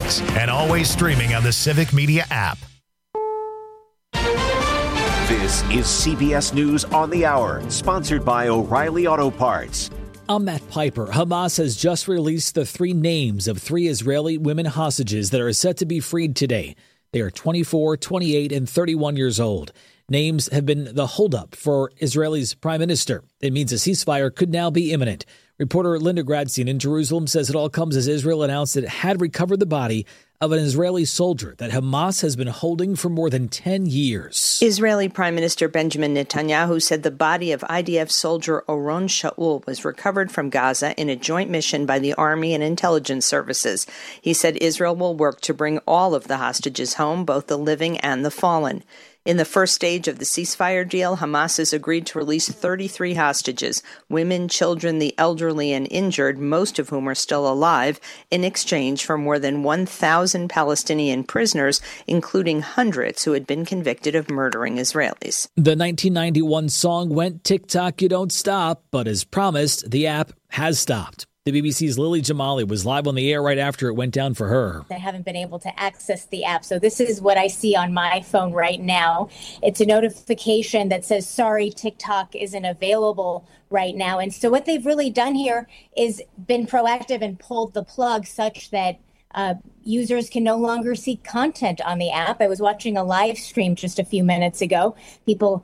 mornings and always streaming on the Civic Media app. This is CBS News on the Hour, sponsored by O'Reilly Auto Parts. I'm Matt Piper. Hamas has just released the 3 names of 3 Israeli women hostages that are set to be freed today. They are 24, 28, and 31 years old. Names have been the holdup for Israel's prime minister. It means a ceasefire could now be imminent. Reporter Linda Gradstein in Jerusalem says it all comes as Israel announced it had recovered the body of an Israeli soldier that Hamas has been holding for more than 10 years. Israeli Prime Minister Benjamin Netanyahu said the body of IDF soldier Oron Shaul was recovered from Gaza in a joint mission by the Army and intelligence services. He said Israel will work to bring all of the hostages home, both the living and the fallen. In the first stage of the ceasefire deal, Hamas has agreed to release 33 hostages, women, children, the elderly, and injured, most of whom are still alive, in exchange for more than 1,000 Palestinian prisoners, including hundreds who had been convicted of murdering Israelis. The 1991 song went TikTok, You Don't Stop, but as promised, the app has stopped. The BBC's Lily Jamali was live on the air right after it went down for her. I haven't been able to access the app, so this is what I see on my phone right now. It's a notification that says, sorry, TikTok isn't available right now. And so what they've really done here is been proactive and pulled the plug such that users can no longer see content on the app. I was watching a live stream just a few minutes ago. People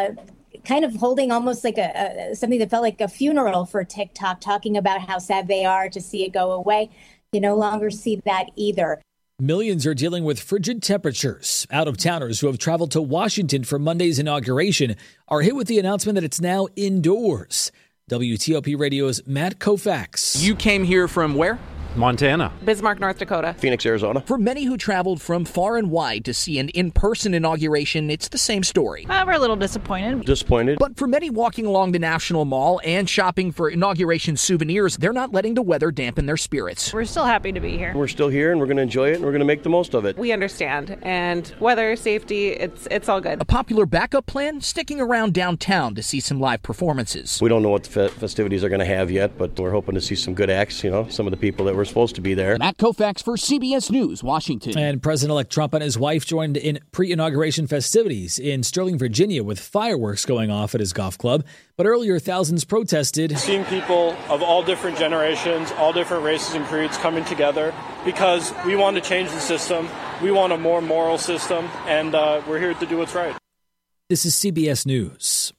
kind of holding almost like something that felt like a funeral for TikTok, talking about how sad they are to see it go away. You no longer see that either. Millions are dealing with frigid temperatures. Out-of-towners who have traveled to Washington for Monday's inauguration are hit with the announcement that it's now indoors. WTOP Radio's Matt Koufax. You came here from where? Montana. Bismarck, North Dakota. Phoenix, Arizona. For many who traveled from far and wide to see an in-person inauguration, it's the same story. We're a little disappointed. But for many walking along the National Mall and shopping for inauguration souvenirs, they're not letting the weather dampen their spirits. We're still happy to be here. We're still here, and we're going to enjoy it, and we're going to make the most of it. We understand. And weather, safety, it's all good. A popular backup plan? Sticking around downtown to see some live performances. We don't know what the festivities are going to have yet, but we're hoping to see some good acts, some of the people that were supposed to be there. Matt Koufax for CBS News, Washington. And President-elect Trump and his wife joined in pre-inauguration festivities in Sterling, Virginia, with fireworks going off at his golf club. But earlier, thousands protested. Seeing people of all different generations, all different races and creeds coming together because we want to change the system. We want a more moral system, and we're here to do what's right. This is CBS News.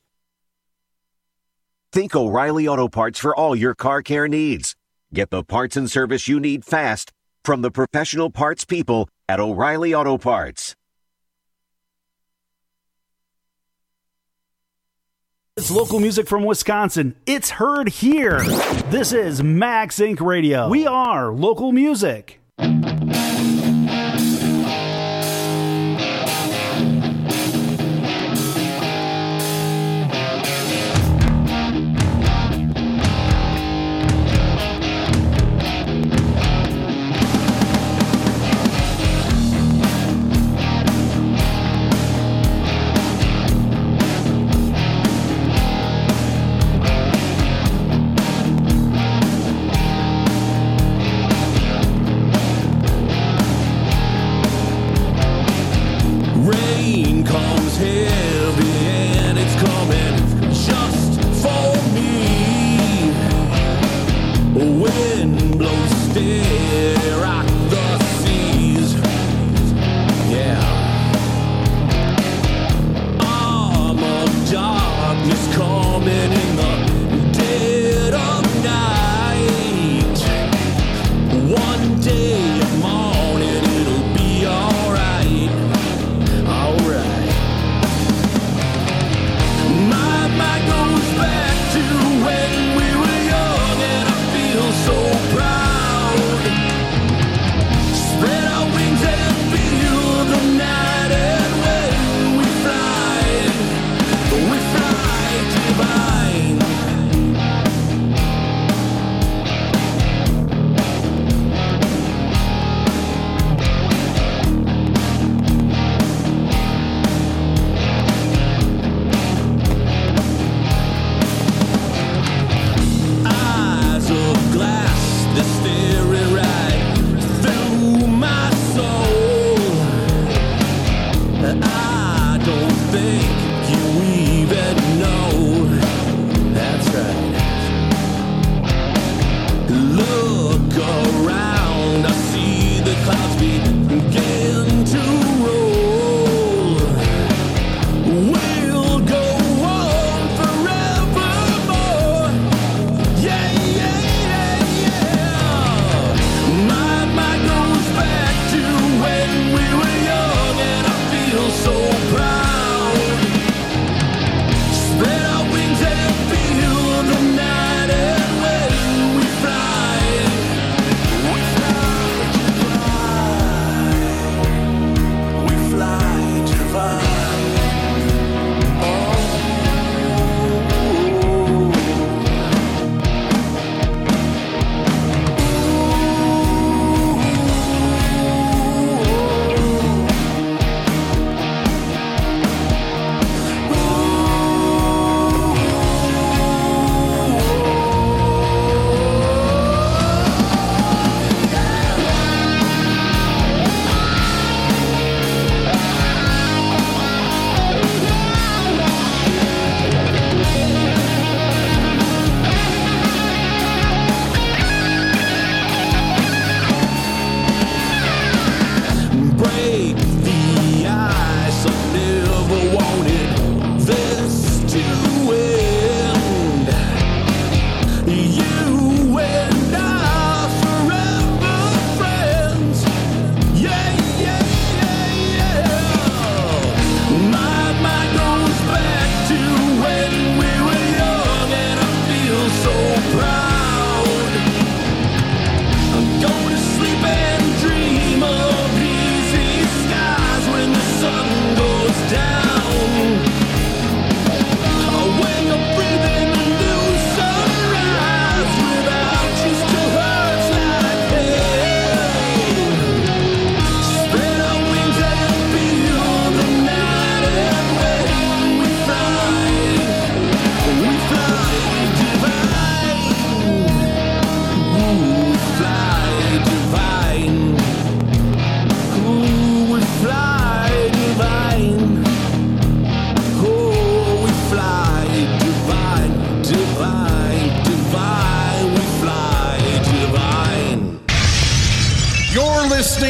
Think O'Reilly Auto Parts for all your car care needs. Get the parts and service you need fast from the professional parts people at O'Reilly Auto Parts. It's local music from Wisconsin. It's heard here. This is Max Inc. Radio. We are local music.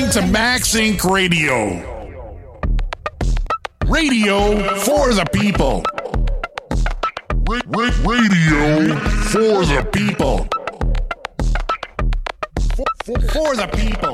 listening to Max Inc. Radio. Radio for the people. Radio for the people. For the people.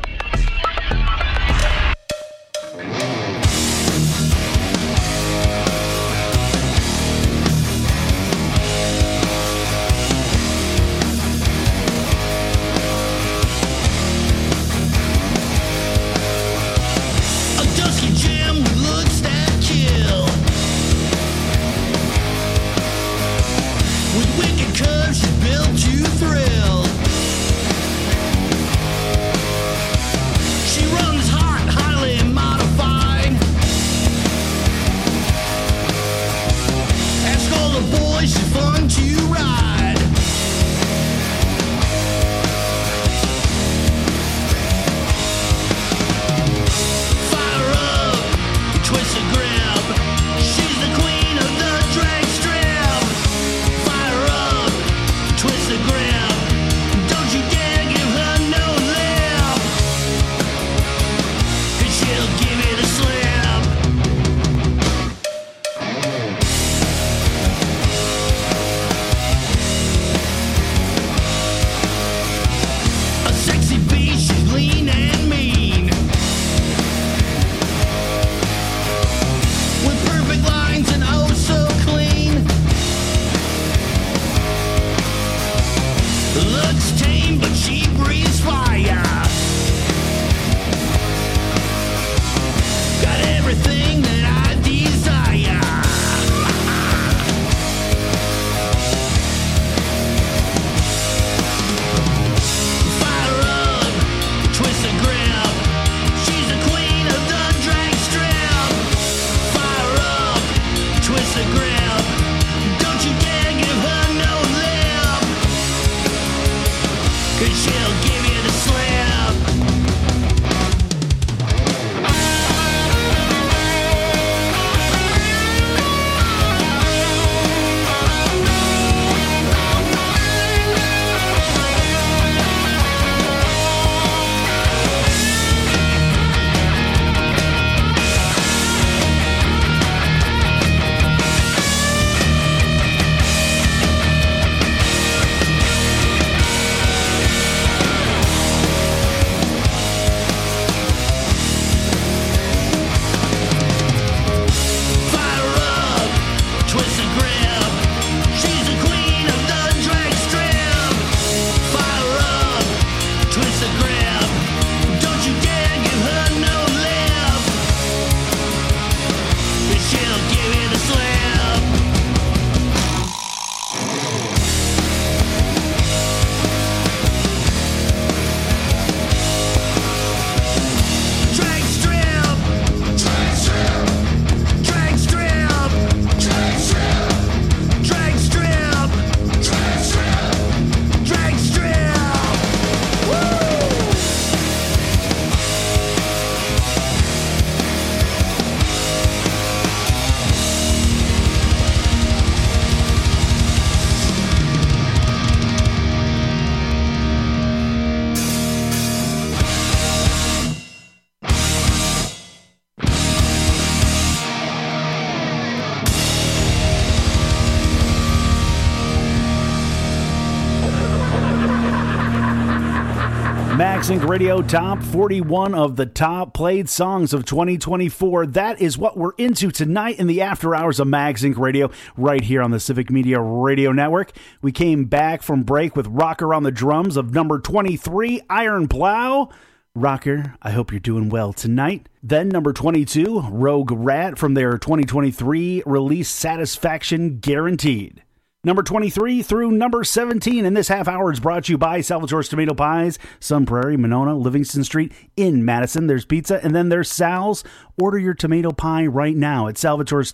Max Inc. Radio Top 41 of the top played songs of 2024. That is what we're into tonight in the after hours of Max Inc. Radio right here on the Civic Media Radio Network. We came back from break with Rocker on the drums of number 23, Iron Plow. Rocker, I hope you're doing well tonight. Then number 22, Rogue Rat from their 2023 release Satisfaction Guaranteed. Number 23 through number 17 in this half hour is brought to you by Salvatore's Tomato Pies, Sun Prairie, Monona, Livingston Street in Madison. There's pizza, and then there's Sal's. Order your tomato pie right now at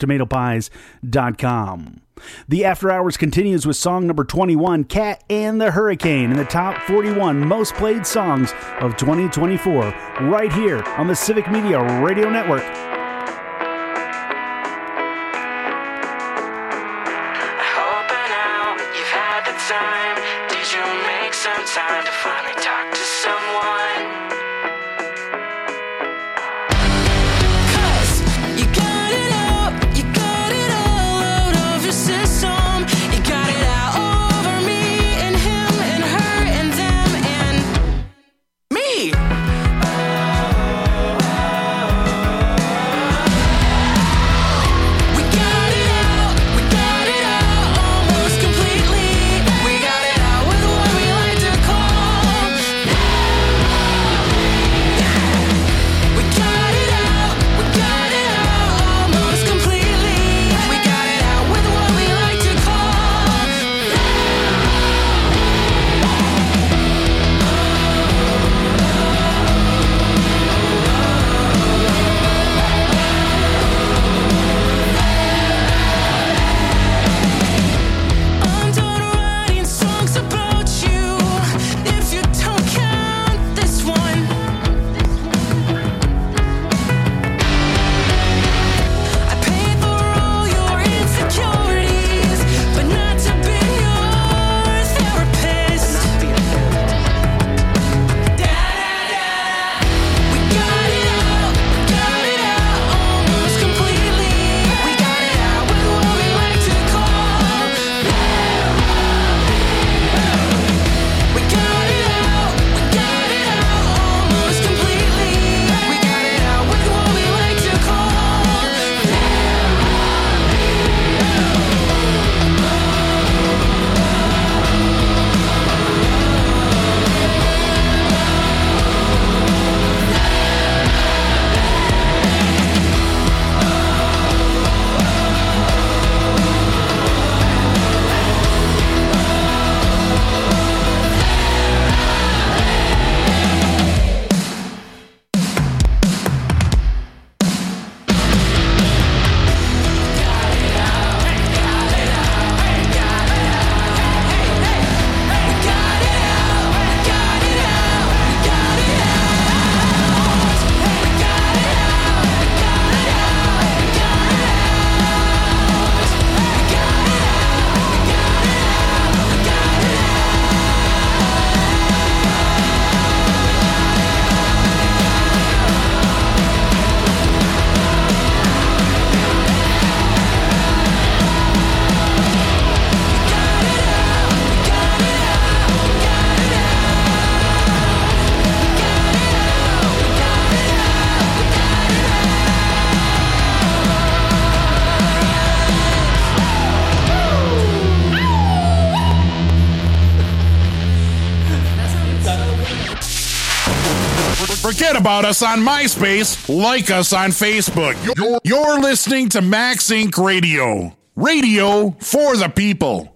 salvatorestomatopies.com. The After Hours continues with song number 21, Cat and the Hurricane, in the top 41 most played songs of 2024, right here on the Civic Media Radio Network. Time to finally talk to someone. Forget about us on MySpace. Like us on Facebook. You're listening to Max Inc. Radio. Radio for the people.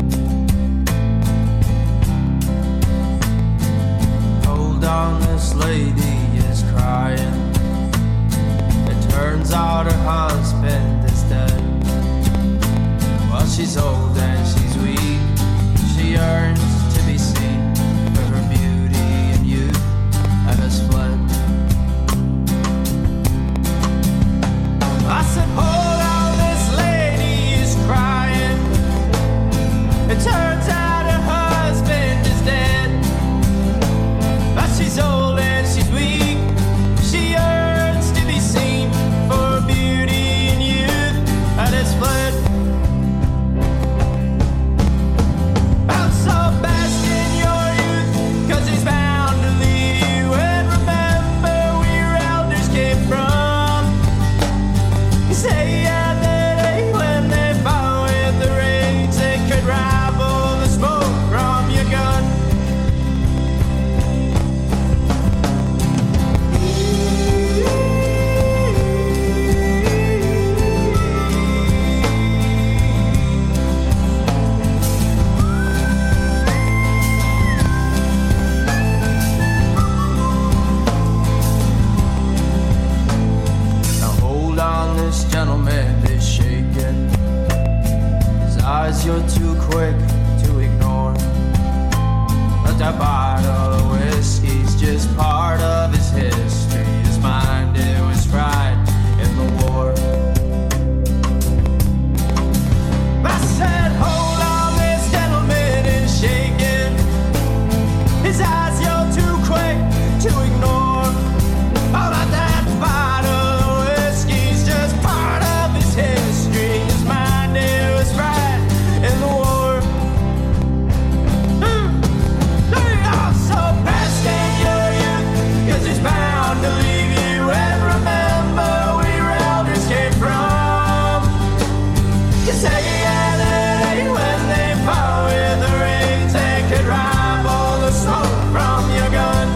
Hold on, this lady is crying. It turns out her husband is dead. Well, she's old and she's weak. She yearns to be seen for her beauty and youth and has fled. I said, hold on, this lady is crying. It turns out her husband is dead. But she's old and she's weak. She yearns to be seen for her beauty and youth and has fled. You're too quick to ignore. But that bottle of whiskey's just part of his history. His mind, it was fried in the war. I said, hold on, this gentleman is shaking. His eyes, you're too quick to ignore. Oh, but that bottle of whiskey's just part of his history. His mind, it was fried in the war. So best in your youth, 'cause it's bound to leave you. And remember, we were elders came from. You say that ain't when they fought with the rings and could rival the smoke from your gun.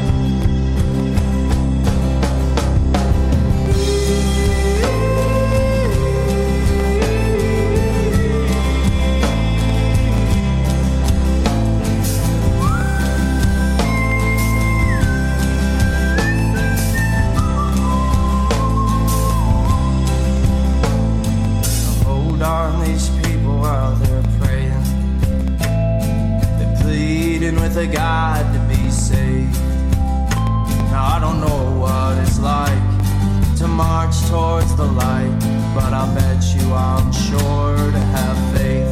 These people out there praying, they're pleading with a God to be saved. Now I don't know what it's like to march towards the light, but I'll bet you I'm sure to have faith.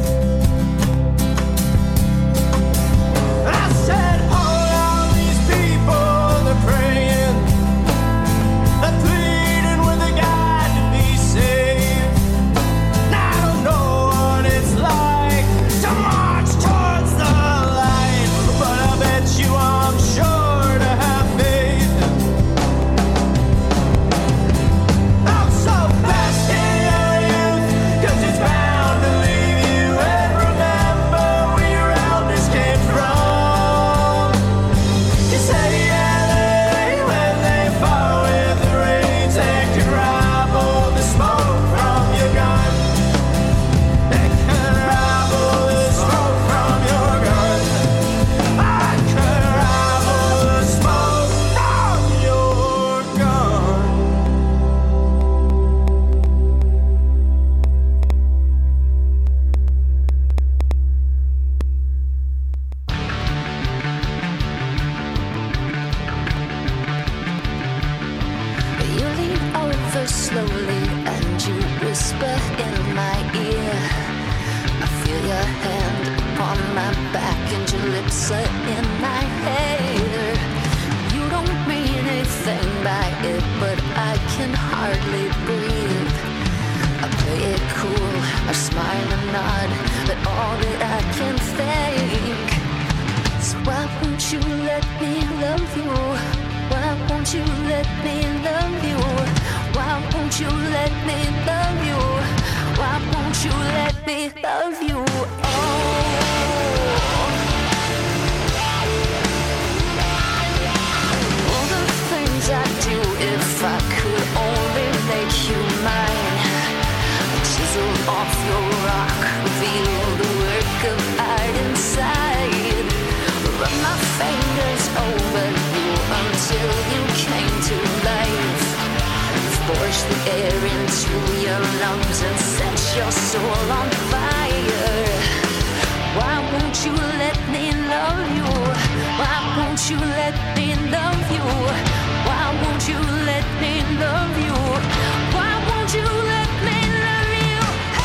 I said, hold on, these people, they're praying, they're pleading with a God to be saved. I'm sure to have faith. I'm so best in your youth, 'cause it's bound to leave you. And remember, where your elders came from. You say, yeah, they ain't when they fought with the reins and could rival the smoke from your gun. They could rival the smoke from your gun. I could rival the smoke from your gun. You lean over slowly and you whisper in my ear. I feel your hand upon my back and your lips are in my hair. You don't mean anything by it, but I can hardly breathe. I play it cool, I smile and nod, but all that I can think is, why won't you let me love you? Why won't you let me love you? Why won't you let me love you? Why won't you let me love you? All the things the air into your lungs and set your soul on fire. Why won't you let me love you? Why won't you let me love you? Why won't you let me love you? Why won't you let me love you?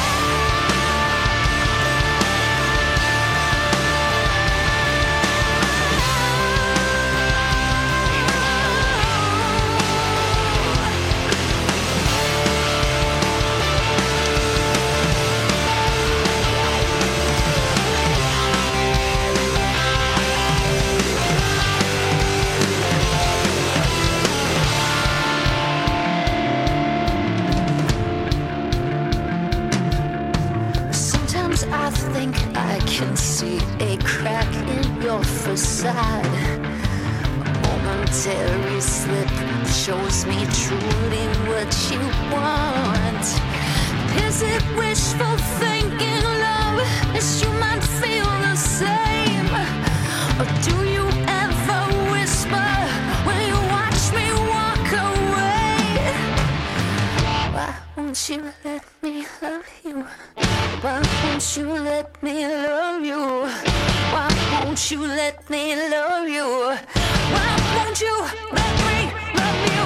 Sometimes I think I can see a crack in your facade. A momentary slip shows me truly what you want. Is it wishful thinking, love? Is you might feel the same? Or do you ever whisper when you watch me walk away? Why won't you let me love you? Why won't you let me love you? Why won't you let me love you? Why won't you let me love you?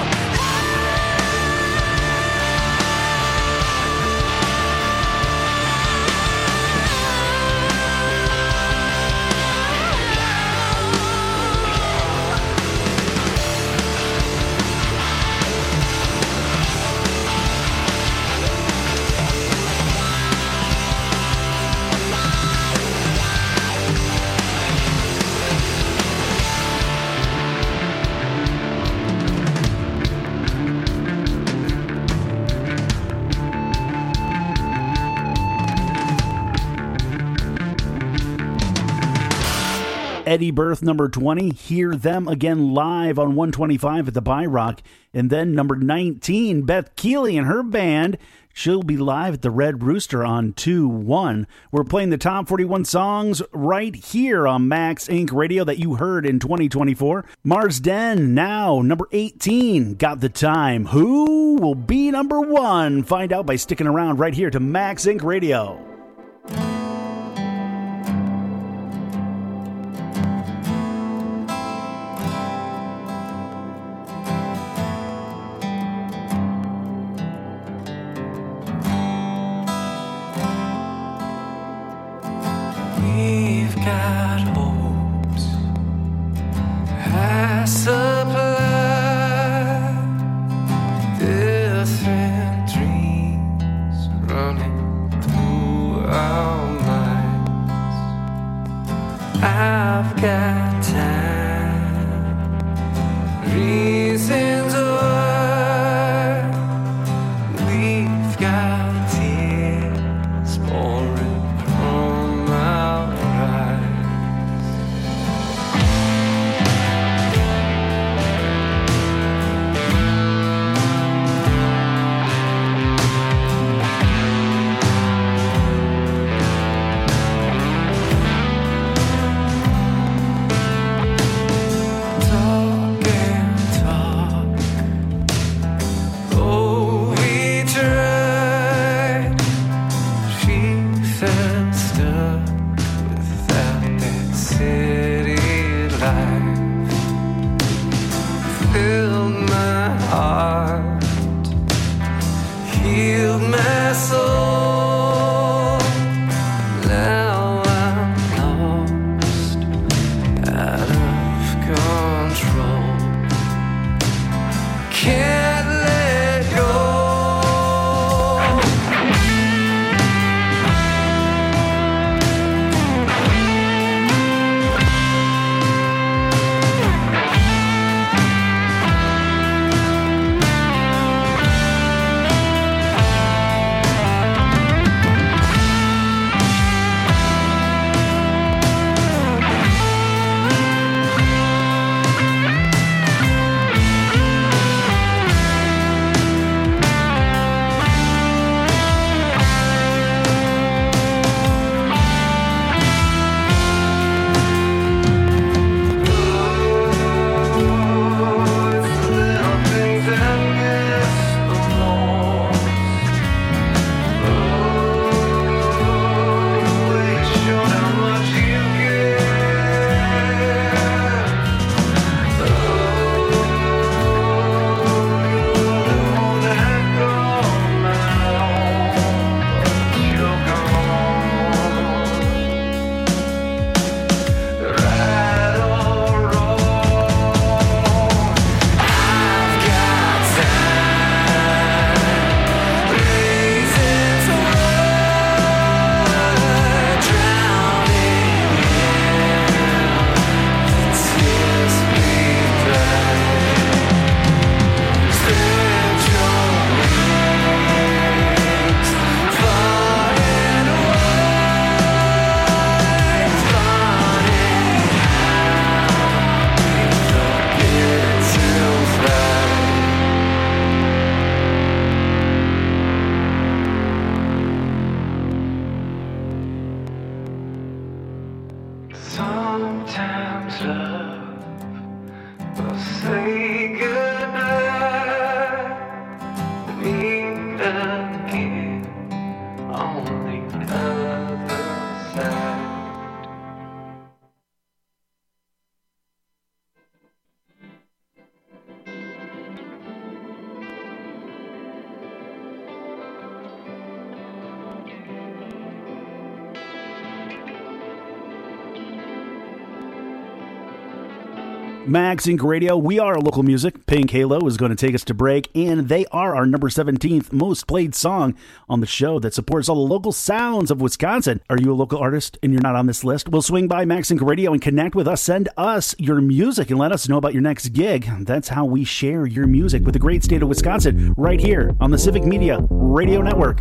Eddie Birth, number 20. Hear them again live on 125 at the Buy Rock. And then number 19, Beth Keeley and her band. She'll be live at the Red Rooster on 2/1. We're playing the top 41 songs right here on Max Inc. Radio that you heard in 2024. Mars Den, now number 18, Got the Time. Who will be number 1? Find out by sticking around right here to Max Inc. Radio. We've got hopes, high supply, different dreams running through Max Inc. Radio. We are local music. Pink Halo is going to take us to break, and they are our number 17th most played song on the show that supports all the local sounds of Wisconsin. Are you a local artist and you're not on this list? We'll swing by Max Inc. Radio and connect with us. Send us your music and let us know about your next gig. That's how we share your music with the great state of Wisconsin right here on the Civic Media Radio Network.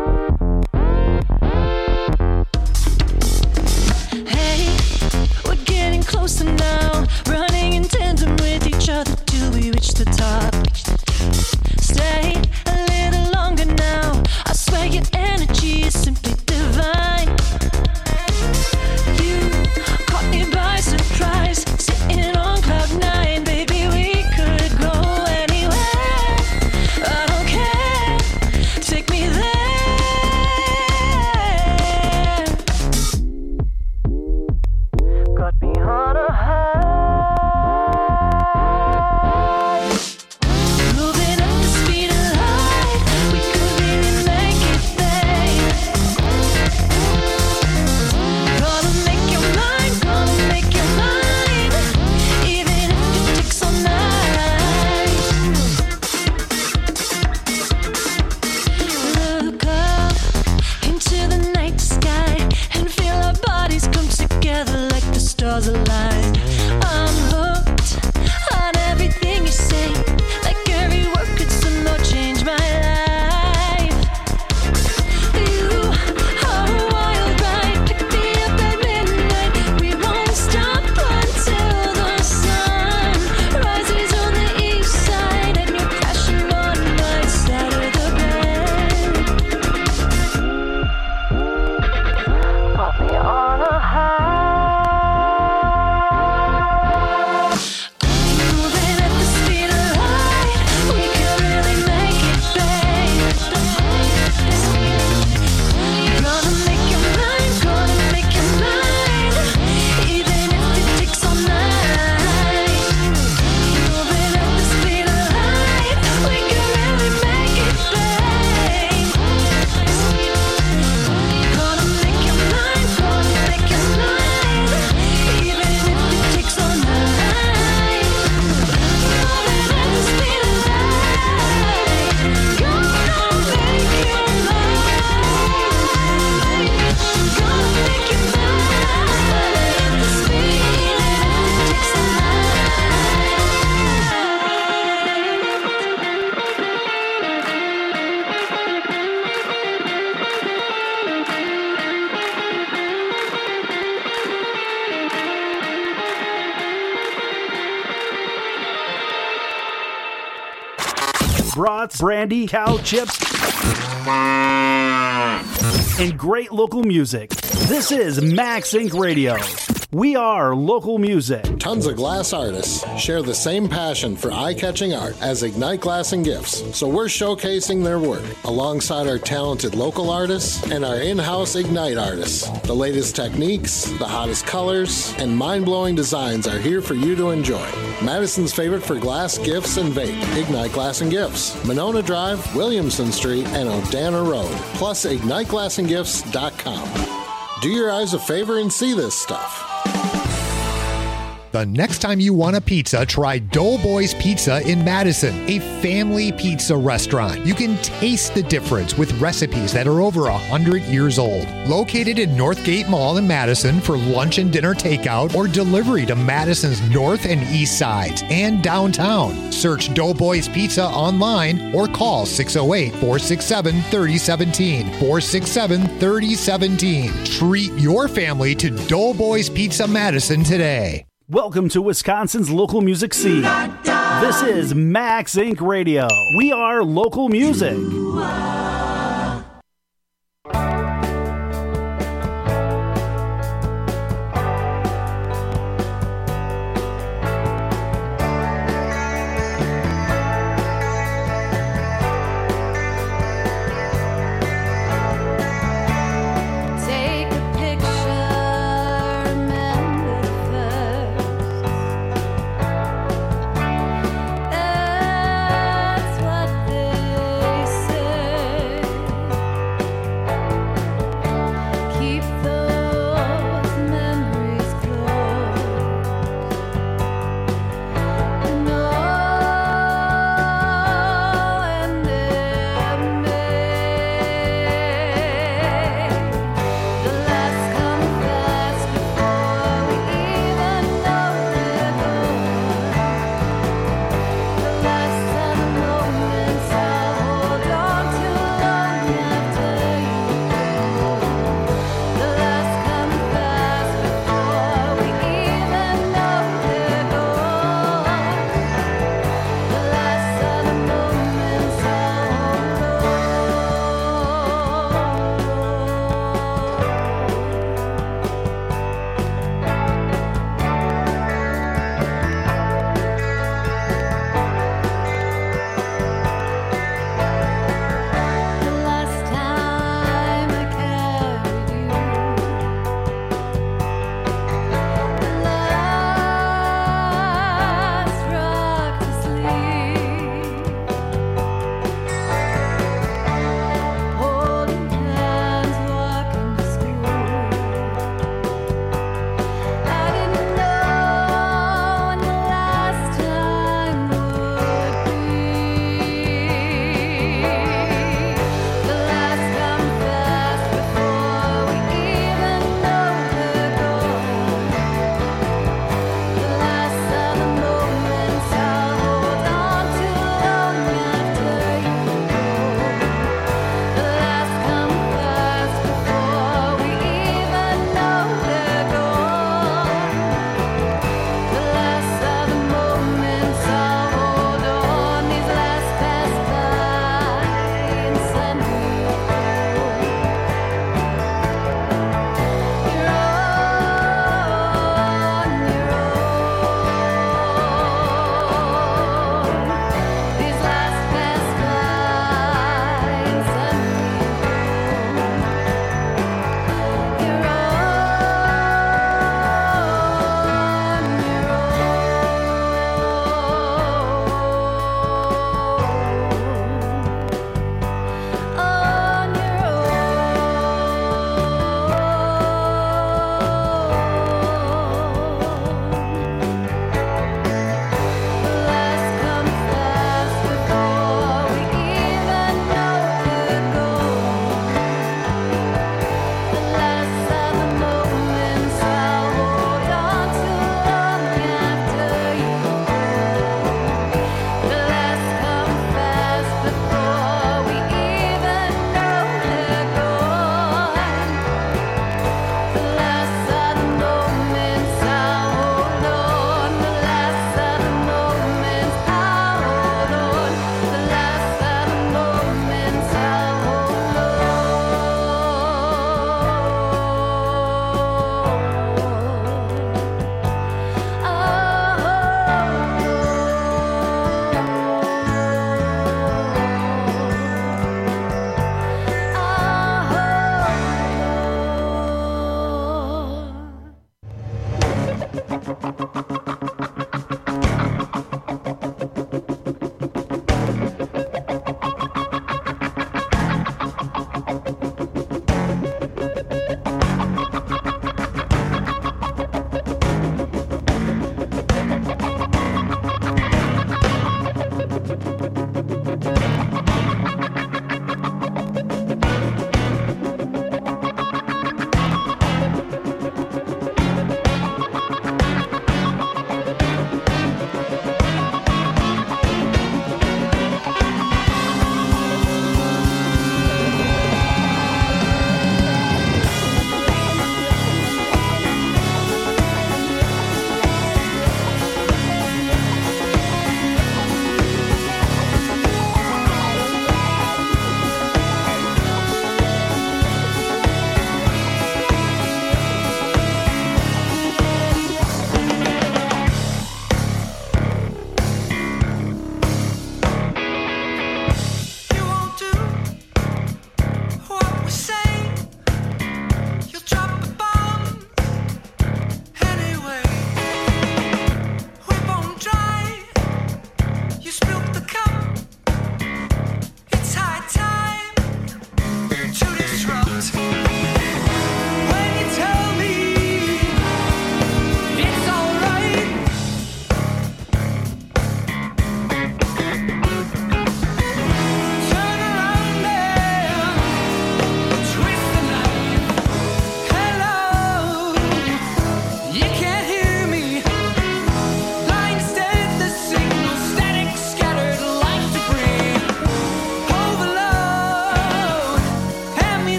Closer now, running in tandem with each other till we reach the top. Stay a little longer now. I swear your energy is simply divine. You caught me by surprise, sitting on cloud nine. Baby, we could go anywhere. I don't care. Take me there. Got me on a high. Moving at the speed of light. We could really make it, babe. Gonna make your mind, gonna make your mind. Even if it takes all night. Look up into the night sky and feel our bodies come together like the stars align. I'm hooked on everything you say, like every word could somehow change my life. You are a wild ride, pick me up at midnight. We won't stop until the sun rises on the east side, and you're crashing on my side of the bed. Put me on a high. Moving at the speed of light, we could really make it, babe. Gonna make your mind, gonna make your mind. Even if it takes all night. Moving at the speed of light, we could really make it, babe. Gonna make your mind, gonna make your mind. Even if it takes all night. Moving at the speed of light, gonna make your mind. Gonna make your mind. The speed takes all Brats, brandy, cow chips, and great local music. This is Max Inc. Radio. We are local music. Tons of glass artists share the same passion for eye-catching art as Ignite Glass and Gifts, so we're showcasing their work alongside our talented local artists and our in-house Ignite artists. The latest techniques, the hottest colors, and mind-blowing designs are here for you to enjoy. Madison's favorite for glass, gifts, and vape, Ignite Glass and Gifts. Monona Drive, Williamson Street, and Odana Road, plus IgniteGlassandGifts.com. Do your eyes a favor and see this stuff. The next time you want a pizza, try Doughboys Pizza in Madison, a family pizza restaurant. You can taste the difference with recipes that are over 100 years old. Located in Northgate Mall in Madison for lunch and dinner takeout or delivery to Madison's north and east sides and downtown. Search Doughboys Pizza online or call 608-467-3017. 467-3017. Treat your family to Doughboys Pizza Madison today. Welcome to Wisconsin's local music scene. This is Max Inc. Radio. We are local music. Take a picture, remember first. That's what they say.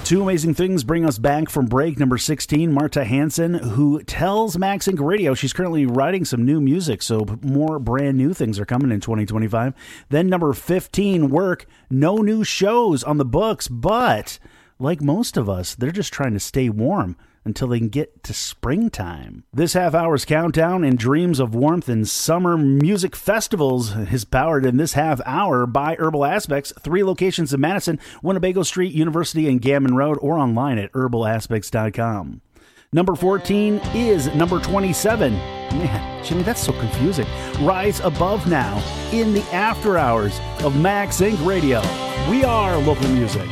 Two amazing things bring us back from break. Number 16, Marta Hansen, who tells Max Inc. Radio she's currently writing some new music, so more brand new things are coming in 2025. Then number 15, Work, no new shows on the books, but like most of us, they're just trying to stay warm until they can get to springtime. This half hour's countdown and dreams of warmth and summer music festivals is powered in this half hour by Herbal Aspects, 3 locations in Madison, Winnebago Street, University, and Gammon Road, or online at herbalaspects.com. Number 14 is number 27. Man, Jimmy, that's so confusing. Rise Above now in the after hours of Max Inc. Radio. We are local music.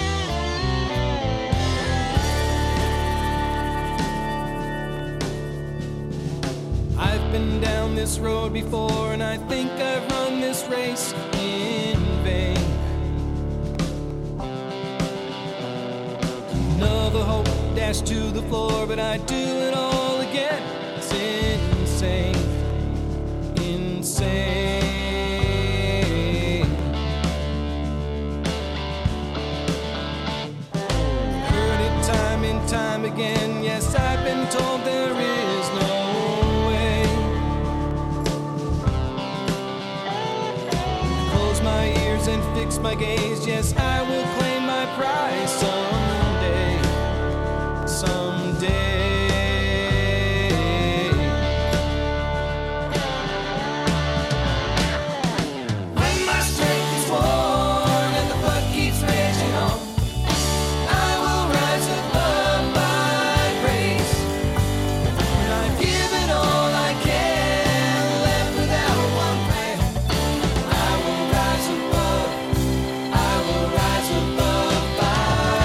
I've been down this road before, and I think I've run this race in vain. Another hope dashed to the floor, but I do it all again. It's insane, insane. Heard it time and time again. Yes, I've been told there is no my ears and fix my gaze. Yes, I will claim my prize someday, someday. When my strength is worn and the blood keeps raging on, I will rise above my grace. When I've given all I can, left without one plan, I will rise above by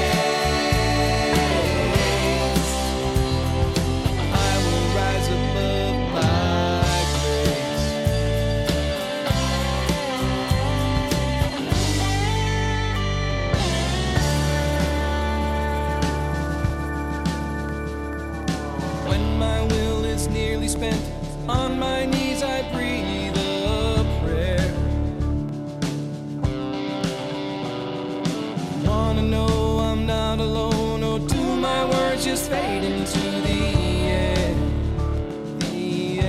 grace. I will rise above by grace. When my will is nearly spent, on my knees I breathe a prayer. Wanna know I'm not alone, or do my words just fade into the air? The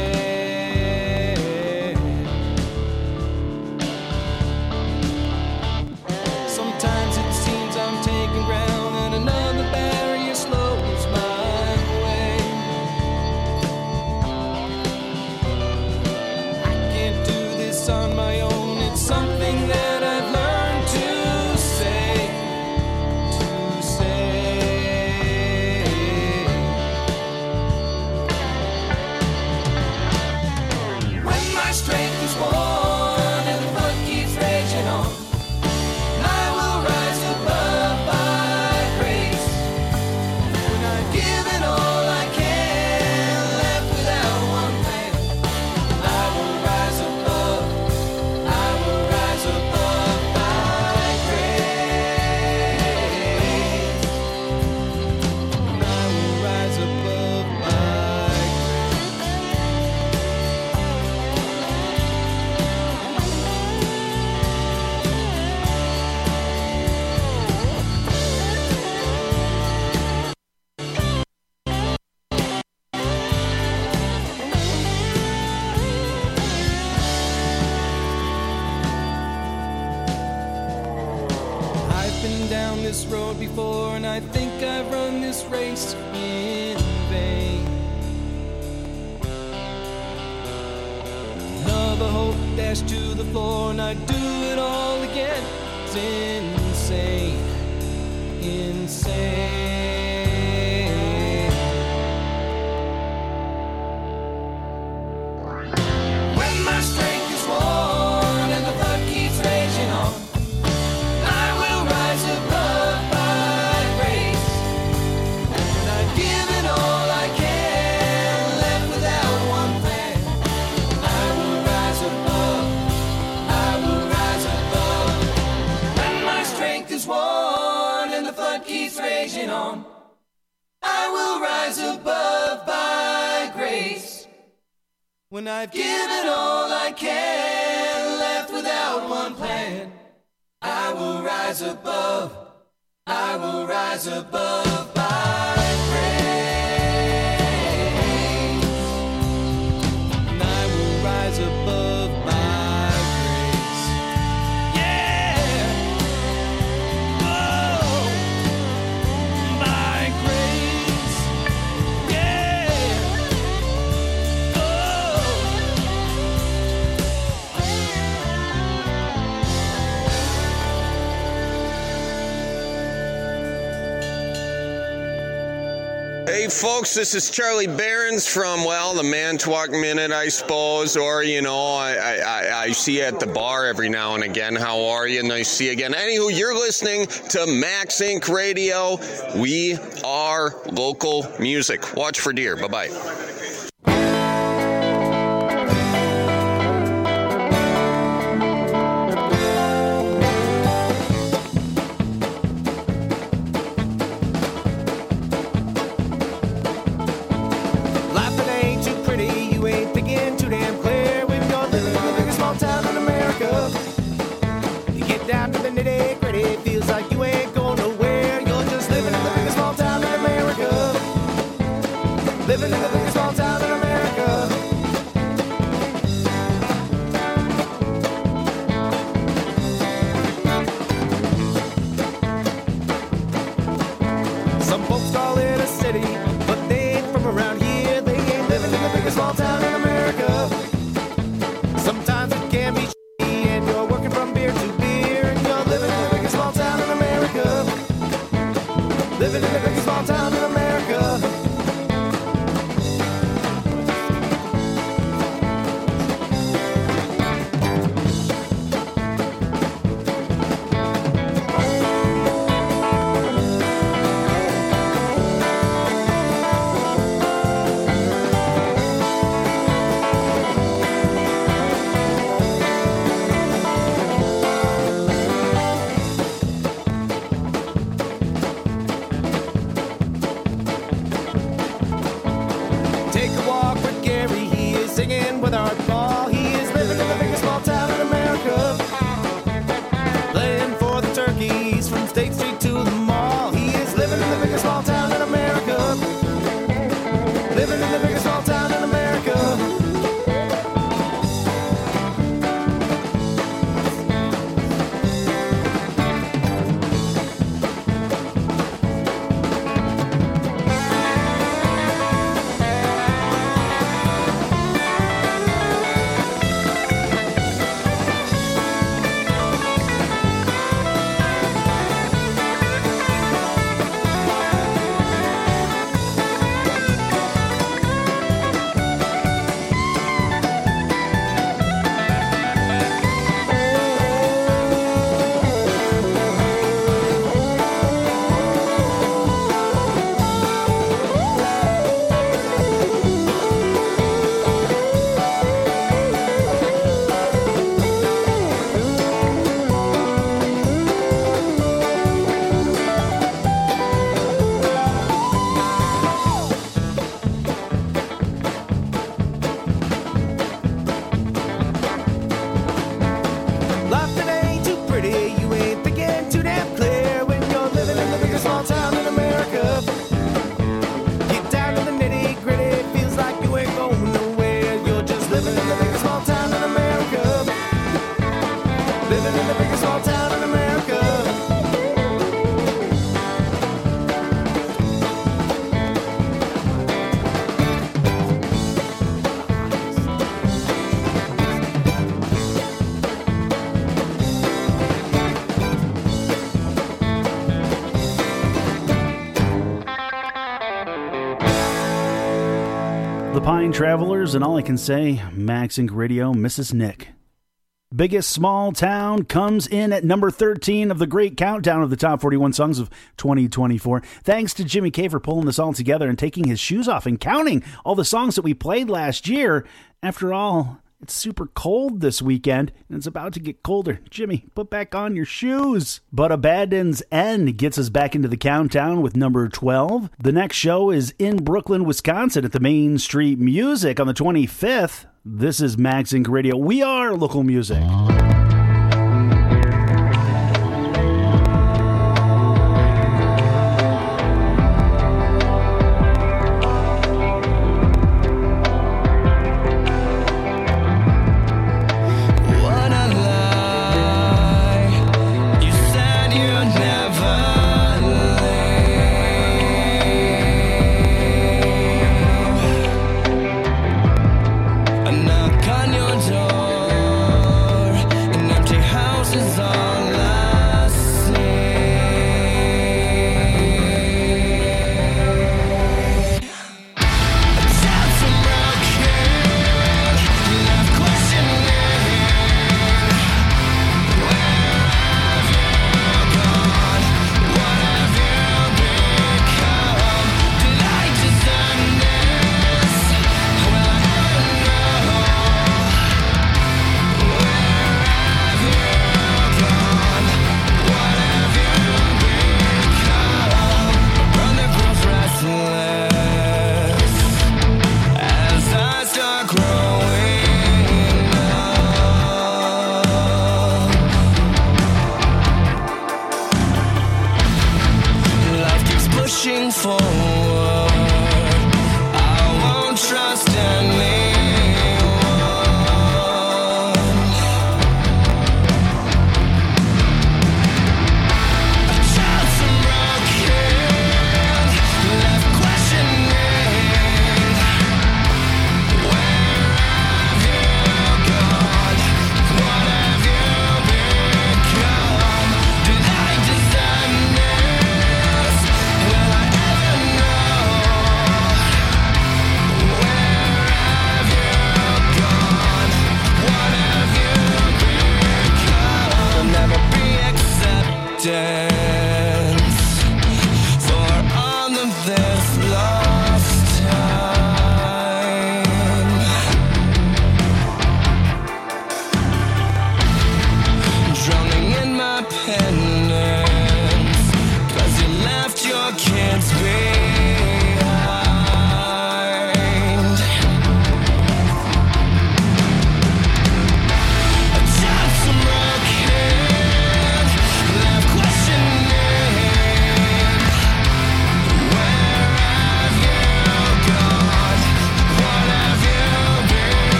air. Sometimes it seems I'm taking ground, and another barrier slows my way. I can't do this on my own. It's something that I've learned to say, to say. When my strength is worn and the blood keeps raging on, I will rise above by grace. When I've given all I can, left without one plan, I will rise above by grace. And I will rise above by I've been down this road before, and I think I've run this race in vain. Another hope dashed to the floor, and I do it all again. It's insane, insane. When my strength is worn and the blood keeps raging on, I will rise above by grace. When I've given all I can, left without one plan, I will rise above When my strength is worn and the flood keeps raging on, I will rise above by grace. When I've given all I can, left without one plan, I will rise above I will rise above my grave. And I will rise above my grace. Yeah. Oh, my grace. Yeah. Hey folks, this is Charlie Behrens from, well, the Manitowoc Minute, I suppose, or, you know, I see you at the bar every now and again. How are you? Nice to see you again. Anywho, you're listening to Max Inc. Radio. We are local music. Watch for deer. Bye-bye. Life it ain't too pretty, you ain't thinking too damn clear when you're living in the biggest small town in America. You get down to the nitty gritty, it feels like you ain't going nowhere. You're just living in the biggest small town in America. Living in the biggest small town in America. Some folks call it a city, but they ain't from around here. They ain't living in the biggest small town in America. Sometimes it can be shitty, and you're working from beer to beer, and you're living in the biggest small town in America. Living in the biggest small town in America. Take a walk with Gary, he is singing with Art Ball. He is living in the biggest small town in America. Playing for the turkeys from State Street to the mall. He is living in the biggest small town in America. Living in the biggest small town in America. Life that ain't too pretty, you ain't thinking too damn clear when you're living in the biggest small town in America. Get down to the nitty gritty, it feels like you ain't going nowhere. You're just living in the biggest small town in America. Living in the biggest small town in America. The Pine Travelers, and all I can say, Max Inc. Radio misses Nick. Biggest Small Town comes in at number 13 of the great countdown of the top 41 songs of 2024. Thanks to Jimmy K for pulling this all together and taking his shoes off and counting all the songs that we played last year. After all, it's super cold this weekend, and it's about to get colder. Jimmy, put back on your shoes. But Abandon's End gets us back into the countdown with number 12. The next show is in Brooklyn, Wisconsin at the Main Street Music on the 25th. This is Max Inc. Radio. We are local music.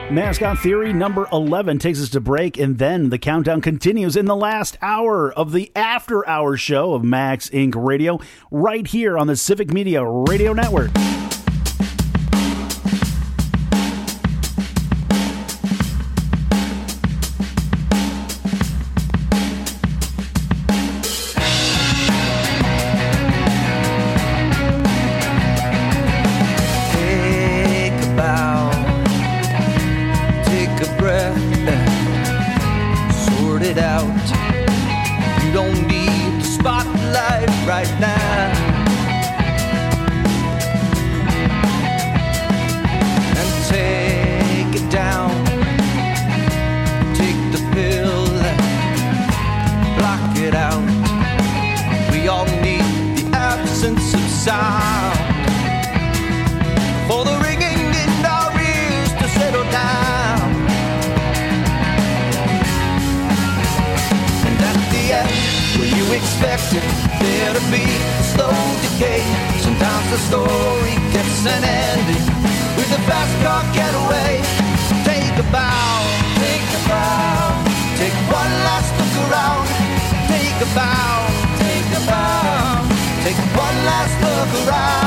Mascot Theory number 11 takes us to break, and then the countdown continues in the last hour of the After Hours show of Max Inc. Radio, right here on the Civic Media Radio Network. Right now, and take it down, take the pill, block it out. We all need the absence of sound for the ringing in our ears to settle down. And at the end, where you expect it, there to be a slow decay. Sometimes the story gets an ending with a fast car getaway. Take a bow, take a bow, take one last look around. Take a bow, take a bow, take one last look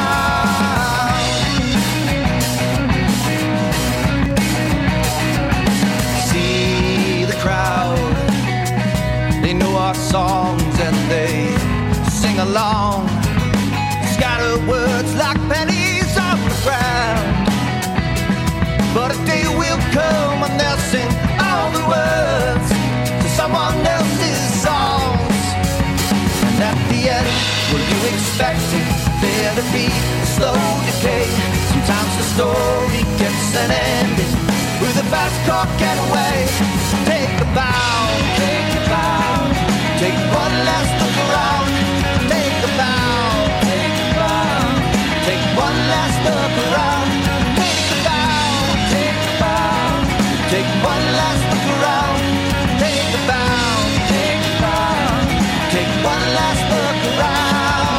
around. See the crowd, they know our songs and they sing along, scatter words like pennies on the ground. But a day will come when they'll sing all the words to someone else's songs. And at the end, were you expecting there to be a slow decay? Sometimes the story gets an ending with a fast car getaway. Take a bow, take a bow, take one last look around. Take a bow, take one last look around. Take a bow, take one last look around. Take a bow, take one last look around.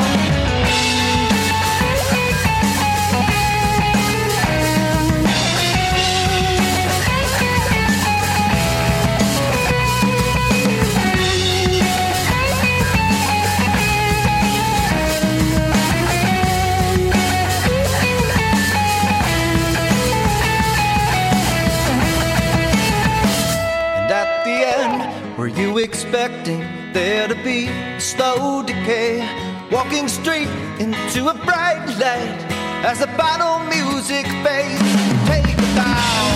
Were you expecting there to be a slow decay? Walking straight into a bright light as the final music fades. Take a bow,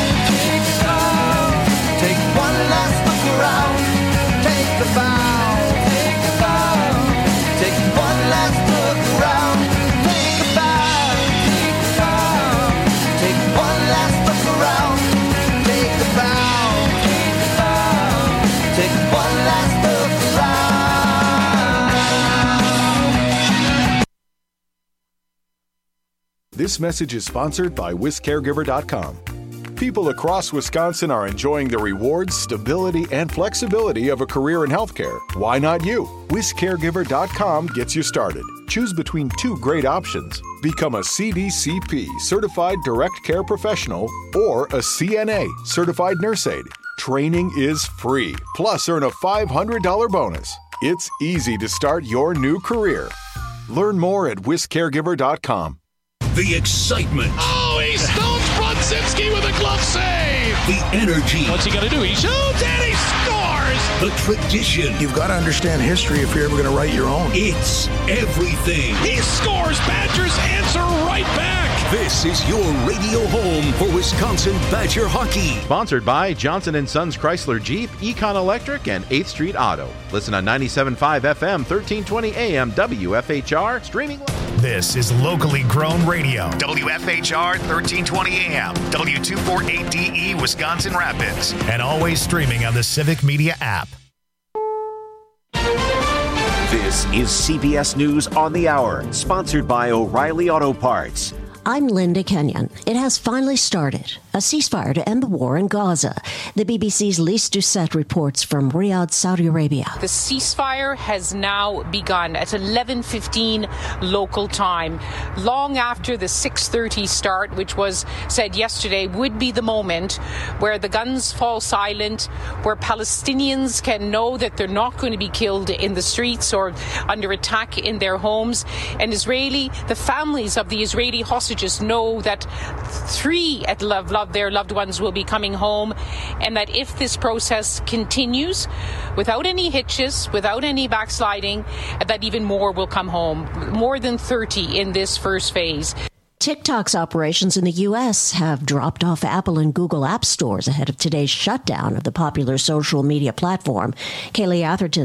take one last look around. Take a bow, take one last look around. Take a bow, take one last look around. Take a bow, take one last look around. This message is sponsored by WisCaregiver.com. People across Wisconsin are enjoying the rewards, stability, and flexibility of a career in healthcare. Why not you? WisCaregiver.com gets you started. Choose between two great options. Become a CDCP, Certified Direct Care Professional, or a CNA, Certified Nurse Aide. Training is free, plus earn a $500 bonus. It's easy to start your new career. Learn more at WisCaregiver.com. The excitement. Oh, he stones Brodzinski with a glove save. The energy. What's he going to do? He shoots and he scores. The tradition. You've got to understand history if you're ever going to write your own. It's everything. He scores. Badgers answer right back. This is your radio home for Wisconsin Badger hockey. Sponsored by Johnson & Sons Chrysler Jeep, Econ Electric, and 8th Street Auto. Listen on 97.5 FM, 1320 AM, WFHR, streaming. This is locally grown radio. WFHR 1320 AM, W248DE, Wisconsin Rapids. And always streaming on the Civic Media app. This is CBS News on the Hour, sponsored by O'Reilly Auto Parts. I'm Linda Kenyon. It has finally started. a ceasefire to end the war in Gaza. The BBC's Lise Doucette reports from Riyadh, Saudi Arabia. The ceasefire has now begun at 11:15 local time, long after the 6:30 start, which was said yesterday would be the moment where the guns fall silent, where Palestinians can know that they're not going to be killed in the streets or under attack in their homes, and the families of the Israeli hostages know that 3 of their loved ones will be coming home, and that if this process continues without any hitches, without any backsliding, that even more will come home. More than 30 in this first phase. TikTok's operations in the U.S. have dropped off Apple and Google app stores ahead of today's shutdown of the popular social media platform. Kaylee Atherton